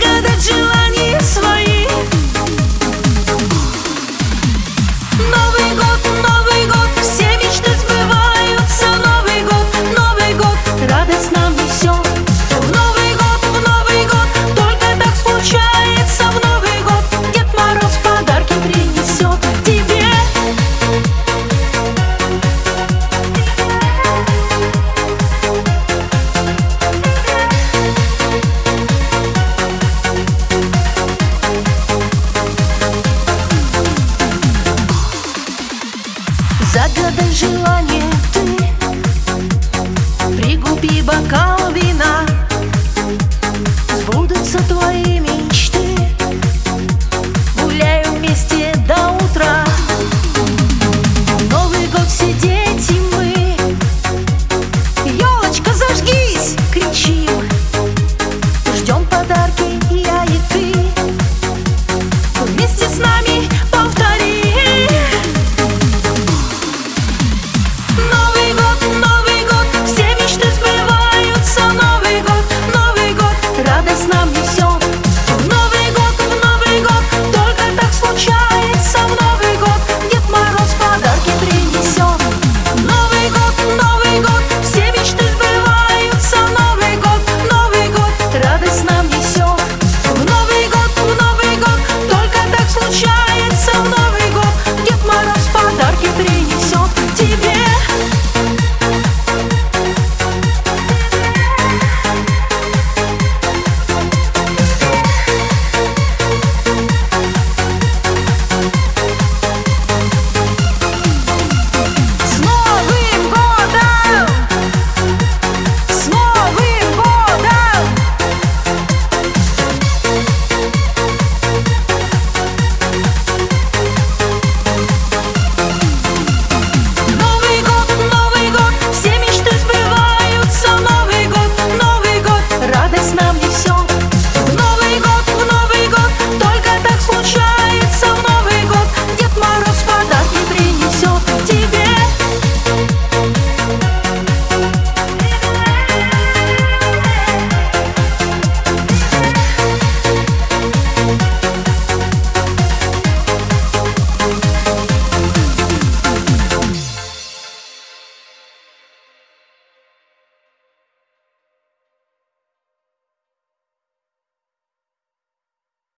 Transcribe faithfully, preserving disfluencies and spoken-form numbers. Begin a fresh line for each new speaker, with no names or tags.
загадать желания свои. Новый год, Новый год, все мечты сбываются. Новый год, Новый год, радость нам несет. В Новый год, в Новый год, только так случается. В Новый год Дед Мороз подарки принесет тебе. Загадай желание ты, пригуби бокал вина, сбудутся твои мечты.